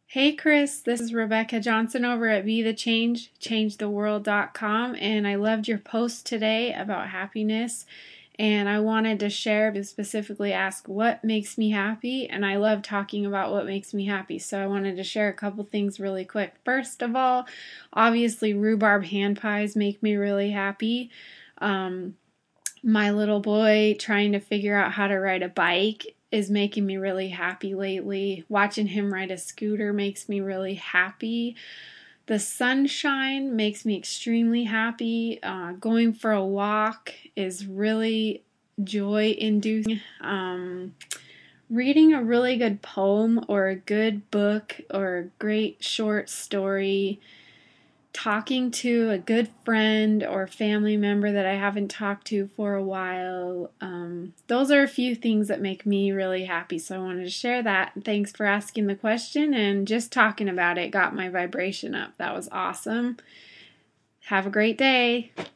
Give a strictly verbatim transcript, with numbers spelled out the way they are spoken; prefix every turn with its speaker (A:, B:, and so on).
A: Hey Chris, this is Rebecca Johnson over at Be the Change, change the world dot com, and I loved your post today about happiness, and I wanted to share, to specifically ask what makes me happy, and I love talking about what makes me happy, so I wanted to share a couple things really quick. First of all, obviously rhubarb hand pies make me really happy. Um, my little boy trying to figure out how to ride a bike is making me really happy lately. Watching him ride a scooter makes me really happy. The sunshine makes me extremely happy. Uh, going for a walk is really joy inducing. Um, reading a really good poem or a good book or a great short story, talking to a good friend or family member that I haven't talked to for a while. Um, those are a few things that make me really happy. So I wanted to share that. Thanks for asking the question, and just talking about it got my vibration up. That was awesome. Have a great day.